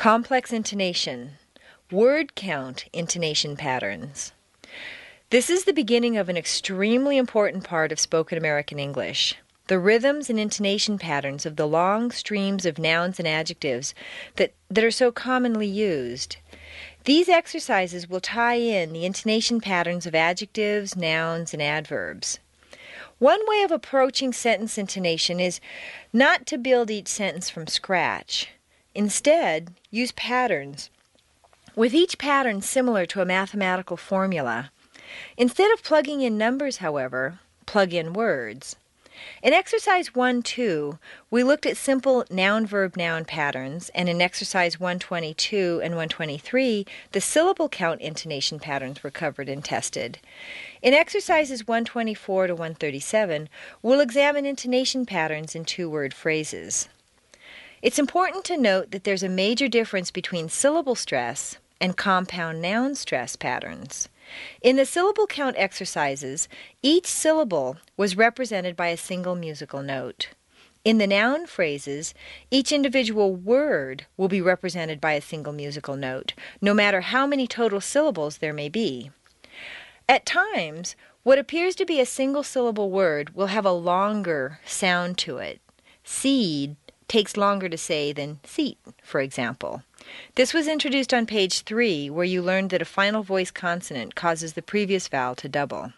Complex intonation. Word count intonation patterns. This is the beginning of an extremely important part of spoken American English. The rhythms and intonation patterns of the long streams of nouns and adjectives that are so commonly used. These exercises will tie in the intonation patterns of adjectives, nouns, and adverbs. One way of approaching sentence intonation is not to build each sentence from scratch. Instead, use patterns, with each pattern similar to a mathematical formula. Instead of plugging in numbers, however, plug in words. In Exercise 1-2, we looked at simple noun-verb-noun patterns, and in Exercise 122 and 123, the syllable count intonation patterns were covered and tested. In Exercises 124 to 137, we'll examine intonation patterns in two-word phrases. It's important to note that there's a major difference between syllable stress and compound noun stress patterns. In the syllable count exercises, each syllable was represented by a single musical note. In the noun phrases, each individual word will be represented by a single musical note, no matter how many total syllables there may be. At times, what appears to be a single syllable word will have a longer sound to it. Seed takes longer to say than seat, for example. This was introduced on page 3, where you learned that a final voice consonant causes the previous vowel to double.